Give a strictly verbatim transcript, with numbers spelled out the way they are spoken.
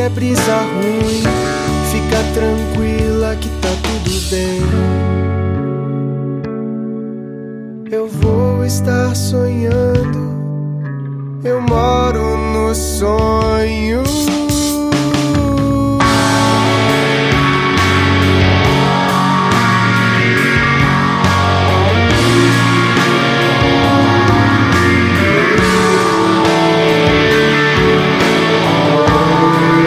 é brisa ruim, fica tranquila que tá tudo bem. Eu vou estar sonhando, eu moro no sonho.